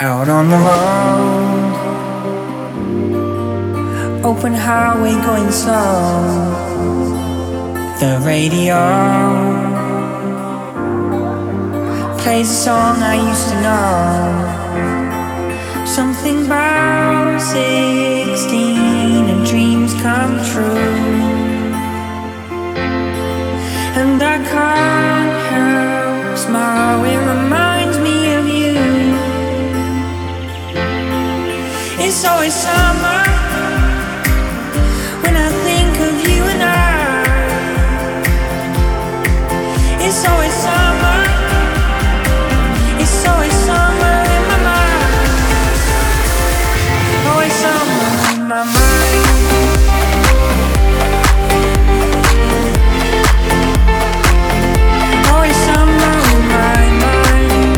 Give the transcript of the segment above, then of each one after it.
Out on the road, open highway going slow. The radio plays a song I used to know. Something about 16 and dreams come true. And I can't help smile, it reminds me of you. It's always summer when I think of you and I. It's always summer. It's always summer in my mind. Always summer in my mind. Always summer in my mind.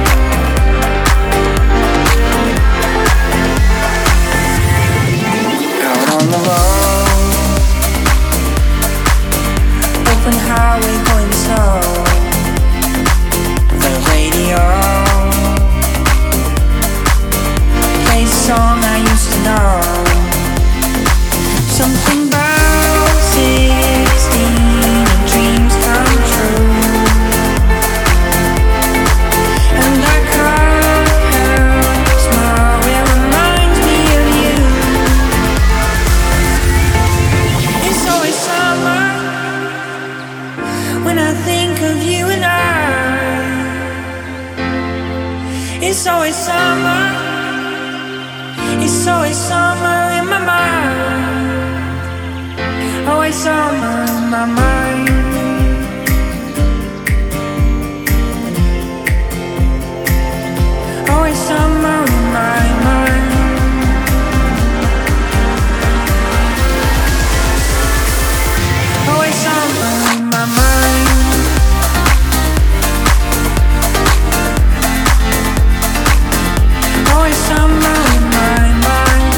Out on the road, open highway going slow. The radio plays a song I used to know. Something about 16 and dreams come true. And I can't help smile, it reminds me of you. It's always summer when I think of you and I. It's always summer. It's always summer in my mind. Always summer in my mind. Always summer in my mind. Always summer in my mind. Always summer in my mind.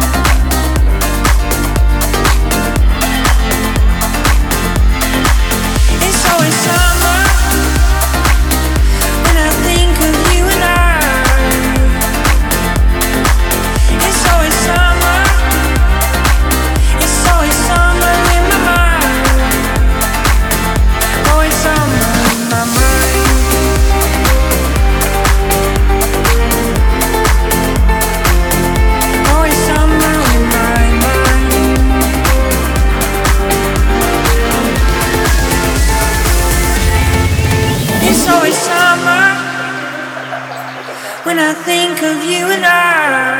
It's always summer when I think of you and I. It's always summer. It's always summer in my mind. Always summer in my mind. Always summer in my mind. It's always summer when I think of you and I.